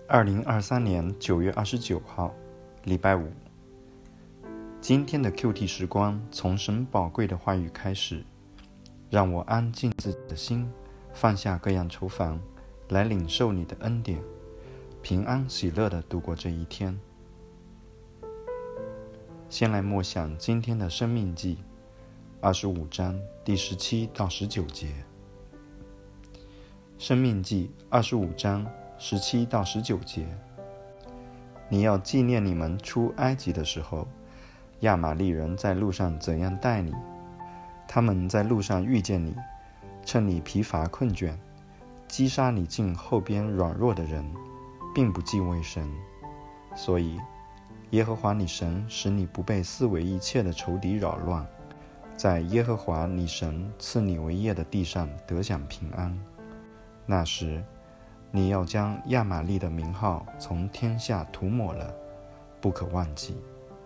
2023年9月29号，礼拜五。今天的 QT 时光从神宝贵的话语开始，让我安静自己的心，放下各样愁烦，来领受你的恩典，平安喜乐地度过这一天。先来默想今天的生命记25章第17到19节。生命记25章17到19节，你要纪念你们出埃及的时候，亚玛力人在路上怎样待你。他们在路上遇见你，趁你疲乏困倦，击杀你近后边软弱的人，并不敬畏神。所以耶和华你神使你不被四围一切的仇敌扰乱，在耶和华你神赐你为业的地上得享平安。那时你要将亚玛力的名号从天下涂抹了，不可忘记。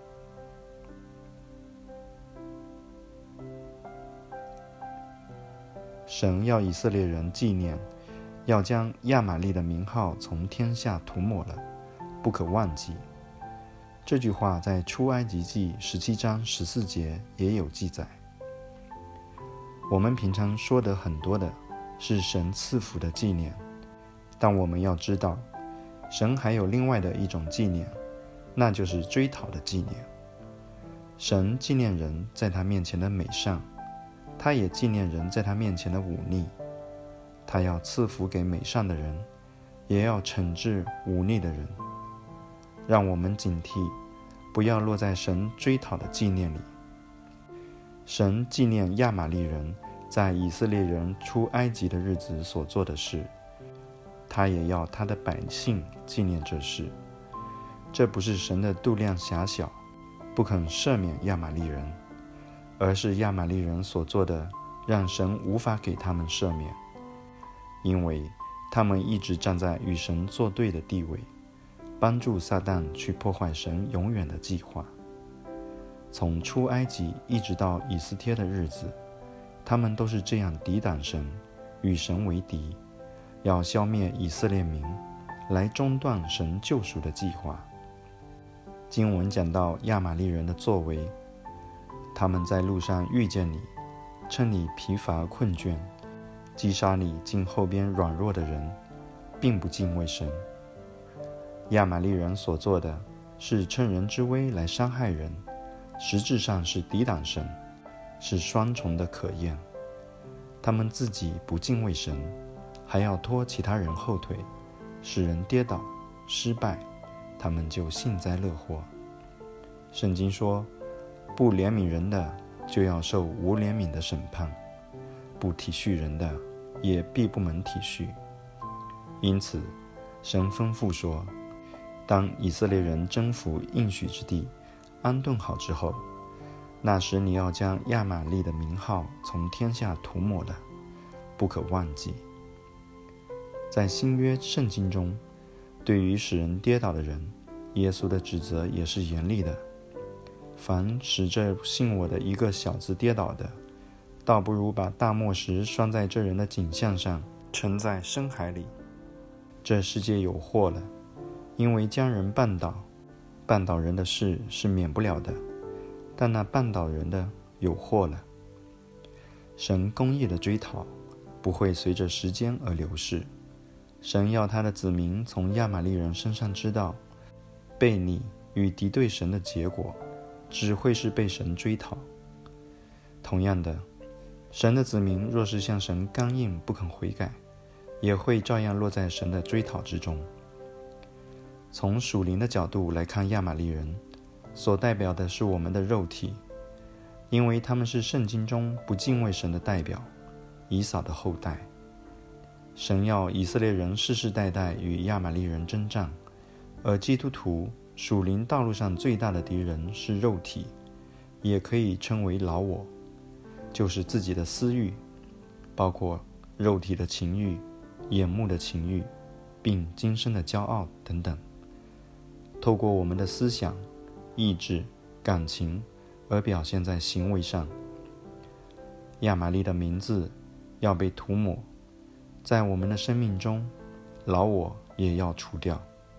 神要以色列人纪念，要将亚玛力的名号从天下涂抹了，不可忘记。这句话在出埃及记17章14节也有记载。我们平常说的很多的是神赐福的纪念，但我们要知道，神还有另外的一种纪念，那就是追讨的纪念。神纪念人在他面前的美善，他也纪念人在他面前的忤逆。他要赐福给美善的人，也要惩治忤逆的人。让我们警惕，不要落在神追讨的纪念里。神纪念亚玛力人在以色列人出埃及的日子所做的事，他也要他的百姓纪念这事。这不是神的度量狭小，不肯赦免亚玛力人，而是亚玛力人所做的让神无法给他们赦免，因为他们一直站在与神作对的地位，帮助撒旦去破坏神永远的计划。从出埃及一直到以斯帖的日子，他们都是这样抵挡神，与神为敌，要消灭以色列民，来中断神救赎的计划。经文讲到亚玛力人的作为，他们在路上遇见你，趁你疲乏困倦，击杀你近后边软弱的人，并不敬畏神。亚玛力人所做的是趁人之危来伤害人，实质上是抵挡神，是双重的可厌。他们自己不敬畏神，还要拖其他人后腿，使人跌倒失败，他们就幸灾乐祸。圣经说，不怜悯人的就要受无怜悯的审判，不体恤人的也必不能体恤。因此神吩咐说，当以色列人征服应许之地，安顿好之后，那时你要将亚玛力的名号从天下涂抹了，不可忘记。在新约圣经中，对于使人跌倒的人，耶稣的指责也是严厉的。凡使这信我的一个小子跌倒的，倒不如把大磨石拴在这人的颈项上，沉在深海里。这世界有祸了，因为将人绊倒，绊倒人的事是免不了的，但那绊倒人的有祸了。神公义的追讨不会随着时间而流逝。神要他的子民从亚玛力人身上知道，悖逆与敌对神的结果只会是被神追讨。同样的，神的子民若是向神刚硬不肯悔改，也会照样落在神的追讨之中。从属灵的角度来看，亚玛力人所代表的是我们的肉体，因为他们是圣经中不敬畏神的代表，以扫的后代。神要以色列人世世代代与亚玛力人征战，而基督徒属灵道路上最大的敌人是肉体，也可以称为老我，就是自己的私欲，包括肉体的情欲、眼目的情欲，并今生的骄傲等等。透过我们的思想、意志、感情而表现在行为上。亚玛力的名字要被涂抹，在我们的生命中，老我也要除掉。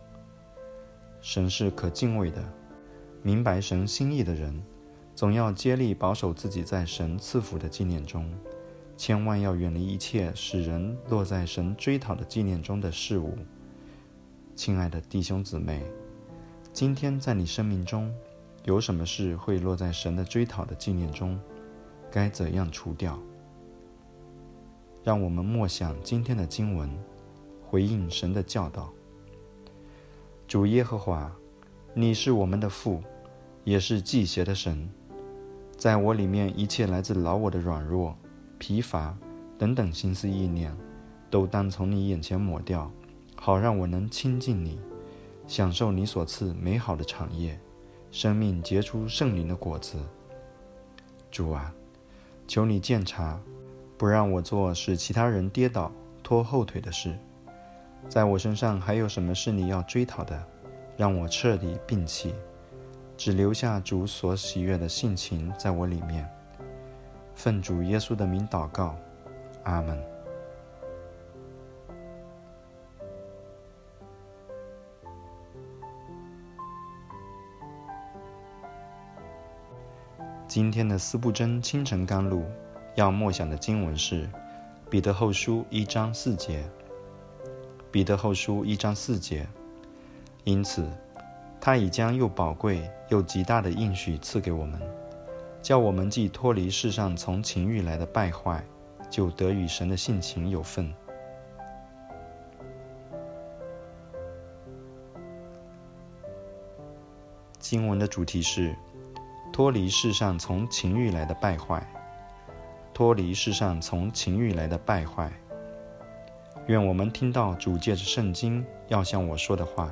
神是可敬畏的。明白神心意的人，总要竭力保守自己在神赐福的纪念中，千万要远离一切使人落在神追讨的纪念中的事物。亲爱的弟兄姊妹，今天在你生命中有什么事会落在神的追讨的纪念中？该怎样除掉？让我们默想今天的经文，回应神的教导。主耶和华，你是我们的父，也是祭邪的神。在我里面一切来自老我的软弱、疲乏等等心思意念，都当从你眼前抹掉，好让我能亲近你，享受你所赐美好的产业，生命结出圣灵的果子。主啊，求你鉴察，不让我做使其他人跌倒拖后腿的事。在我身上还有什么是你要追讨的，让我彻底摒弃，只留下主所喜悦的性情在我里面。奉主耶稣的名祷告，阿们。今天的四部真清晨甘露要默想的经文是彼得后书1章4节。彼得后书1章4节，因此他已将又宝贵又极大的应许赐给我们，叫我们既脱离世上从情欲来的败坏，就得与神的性情有份。经文的主题是脱离世上从情欲来的败坏，脱离世上从情欲来的败坏。愿我们听到主借着圣经要向我说的话。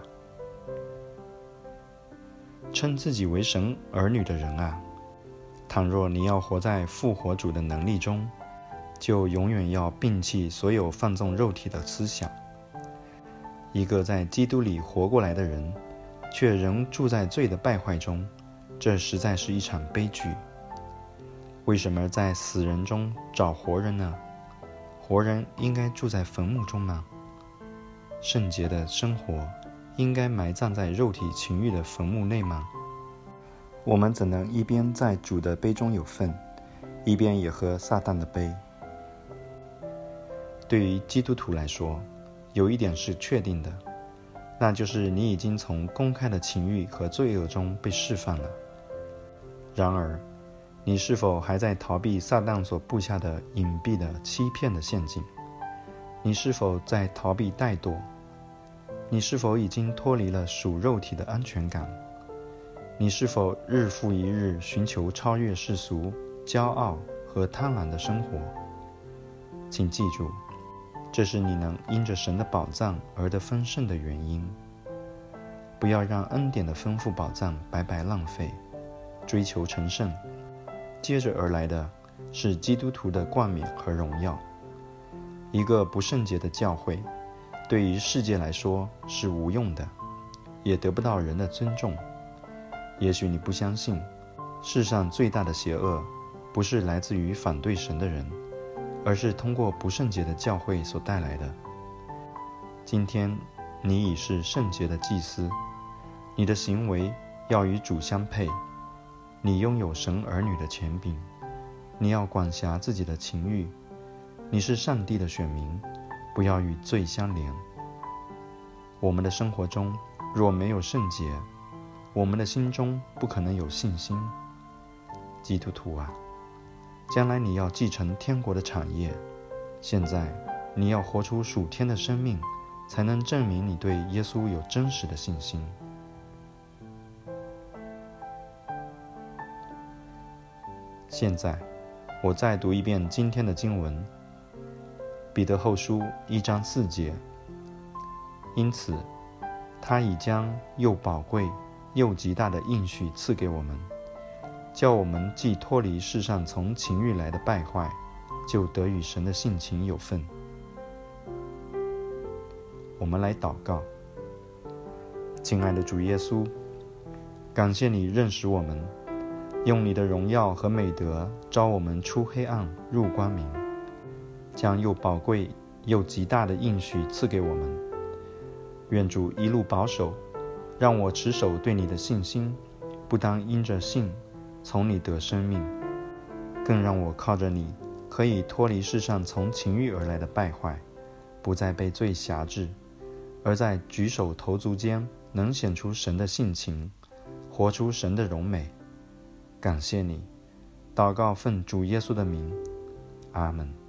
称自己为神儿女的人啊，倘若你要活在复活主的能力中，就永远要摒弃所有放纵肉体的思想。一个在基督里活过来的人，却仍住在罪的败坏中，这实在是一场悲剧。为什么在死人中找活人呢？活人应该住在坟墓中吗？圣洁的生活应该埋葬在肉体情欲的坟墓内吗？我们怎能一边在主的杯中有份，一边也喝撒旦的杯？对于基督徒来说，有一点是确定的，那就是你已经从公开的情欲和罪恶中被释放了。然而，你是否还在逃避撒旦所布下的隐蔽的欺骗的陷阱？你是否在逃避怠惰？你是否已经脱离了属肉体的安全感？你是否日复一日寻求超越世俗、骄傲和贪婪的生活？请记住，这是你能因着神的宝藏而得丰盛的原因。不要让恩典的丰富宝藏白白浪费，追求成圣。接着而来的是基督徒的冠冕和荣耀。一个不圣洁的教会，对于世界来说是无用的，也得不到人的尊重。也许你不相信，世上最大的邪恶不是来自于反对神的人，而是通过不圣洁的教会所带来的。今天你已是圣洁的祭司，你的行为要与主相配。你拥有神儿女的权柄，你要管辖自己的情欲。你是上帝的选民，不要与罪相连。我们的生活中若没有圣洁，我们的心中不可能有信心。基督徒啊，将来你要继承天国的产业，现在你要活出属天的生命，才能证明你对耶稣有真实的信心。现在我再读一遍今天的经文，彼得后书1章4节。因此他已将又宝贵又极大的应许赐给我们，叫我们既脱离世上从情欲来的败坏，就得与神的性情有份。我们来祷告。亲爱的主耶稣，感谢你认识我们，用你的荣耀和美德召我们出黑暗入光明，将又宝贵又极大的应许赐给我们。愿主一路保守， 让我持守对你的信心，不当因着信从你得生命，更让我靠着你可以脱离世上从情欲而来的败坏，不再被罪辖制，而在举手投足间能显出神的性情，活出神的荣美。感谢你，祷告奉主耶稣的名，阿们。